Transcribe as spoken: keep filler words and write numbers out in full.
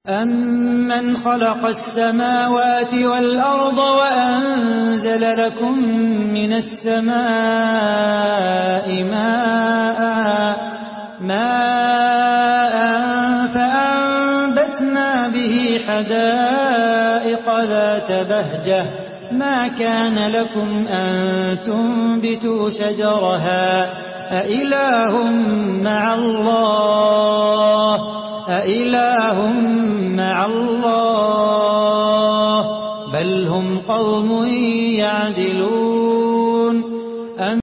أَمَّنْ خَلَقَ السَّمَاوَاتِ وَالْأَرْضَ وَأَنزَلَ لَكُم مِّنَ السَّمَاءِ مَاءً مَاءً فَأَنبَتْنَا بِهِ حَدَائِقَ ذَاتَ بَهْجَةٍ مَا كَانَ لَكُمْ أَن تُنبِتُوا شَجَرَهَا أَإِلَٰهٌ مَّعَ اللَّهِ أَإِلَٰهٌ مَّعَ اللَّهِ بَلْ هُمْ قَوْمٌ يَعْدِلُونَ